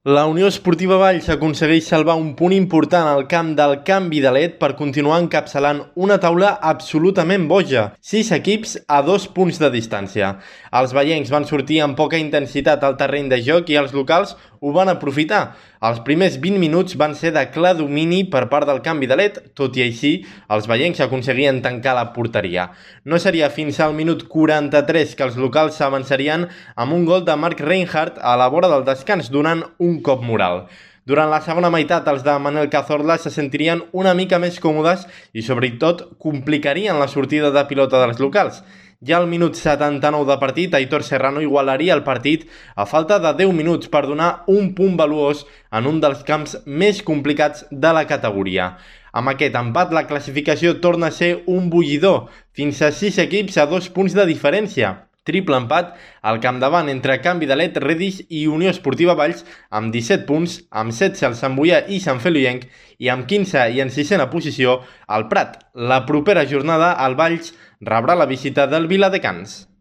La Unió Esportiva Valls aconsegueix salvar un punt important al camp del Canvi de Led per continuar encapçalant una taula absolutament boja. 6 equips a 2 punts de distància. Els vallencs van sortir amb poca intensitat al terreny de joc i els locals ho van aprofitar. Els primers 20 minuts van ser de clar domini per part del Canvi de Led, tot i així els vallencs aconseguien tancar la porteria. No seria fins al minut 43 que els locals s'avançarien amb un gol de Marc Reinhardt a la vora del descans, donant un cop moral. Durant la segona meitat, els de Manel Cazorla se sentirien una mica més còmodes i, sobretot, complicarien la sortida de pilota dels locals. Ja al minut 79 de partit, Aitor Serrano igualaria el partit a falta de 10 minuts per donar un punt valuós en un dels camps més complicats de la categoria. Amb aquest empat, la classificació torna a ser un bullidor, fins a 6 equips a 2 punts de diferència. Triple empat al capdavant entre Canvi de Led, Redis i Unió Esportiva Valls amb 17 punts, amb 16 el Sant Boià i Sant Feliuenc i amb 15 i en 6a posició el Prat. La propera jornada el Valls rebrà la visita del Viladecans.